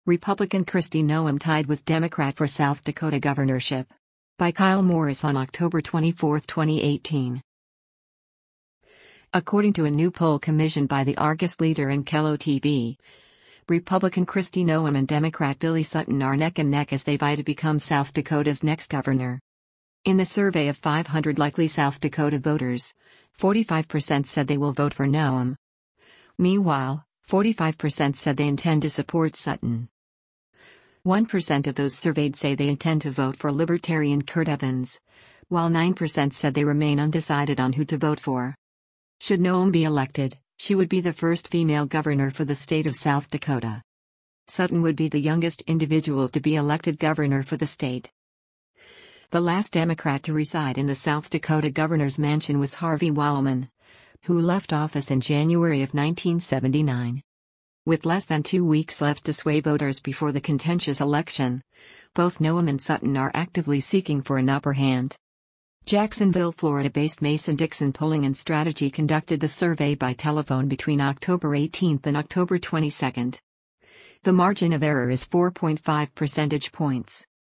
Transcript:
Republican Kristi Noem tied with Democrat for South Dakota governorship. By Kyle Morris on October 24, 2018. According to a new poll commissioned by the Argus Leader and Kello TV, Republican Kristi Noem and Democrat Billy Sutton are neck and neck as they vie to become South Dakota's next governor. In the survey of 500 likely South Dakota voters, 45% said they will vote for Noem. Meanwhile, 45% said they intend to support Sutton. 1% of those surveyed say they intend to vote for Libertarian Kurt Evans, while 9% said they remain undecided on who to vote for. Should Noem be elected, she would be the first female governor for the state of South Dakota. Sutton would be the youngest individual to be elected governor for the state. The last Democrat to reside in the South Dakota governor's mansion was Harvey Wildman, who left office in January of 1979. With less than 2 weeks left to sway voters before the contentious election, both Noem and Sutton are actively seeking for an upper hand. Jacksonville, Florida-based Mason-Dixon Polling and Strategy conducted the survey by telephone between October 18 and October 22. The margin of error is 4.5 percentage points.